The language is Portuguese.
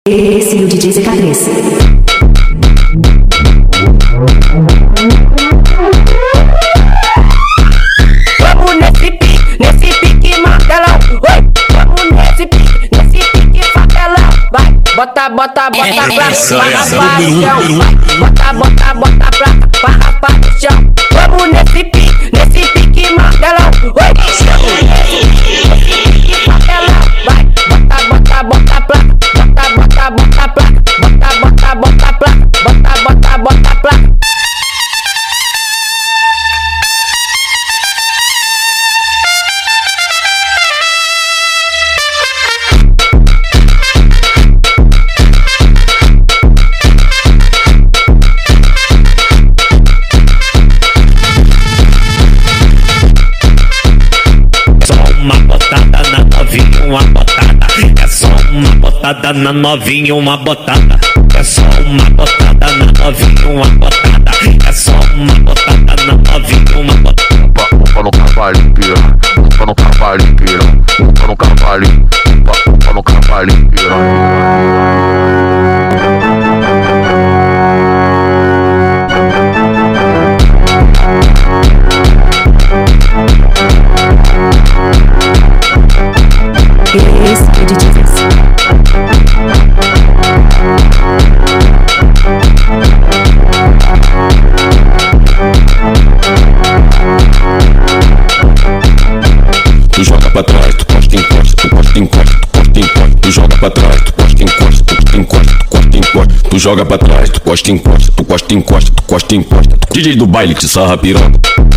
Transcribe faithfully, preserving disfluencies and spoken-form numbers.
Esse é o D J Z K três. Vamos nesse pique, nesse pique martelão. Oi, vamos nesse pique, nesse pique martelão. Vai, bota, bota, bota pra rapar no chão. Bota, bota, bota pra rapar no chão. Vamos nesse pique, nesse pique martelão. Oi, vamos nesse pique, nesse pique martelão. Vai, bota, bota, bota pra, bota, bota, bota pra, bota, bota, bota pra, bota, bota, bota pra. Uma botada na novinha, uma botada. É só uma botada na novinha, uma botada. É só uma botada na novinha, uma botada. É só uma botada na novinha, uma botada. Upa no cavalinho, piranha. Upa no cavalinho, piranha. Upa no cavalinho. Upa, upa no cavalinho, piranha. Esse é o D J Z. Tu joga pra trás, tu costa, encosta, tu costa, encosta, tu costa, encosta. Tu joga pra trás, tu costa, encosta, tu costa, encosta, tu costa, encosta. Tu joga pra trás, tu costa, encosta, tu costa, encosta, tu costa, encosta. D J do baile te sarra piroca.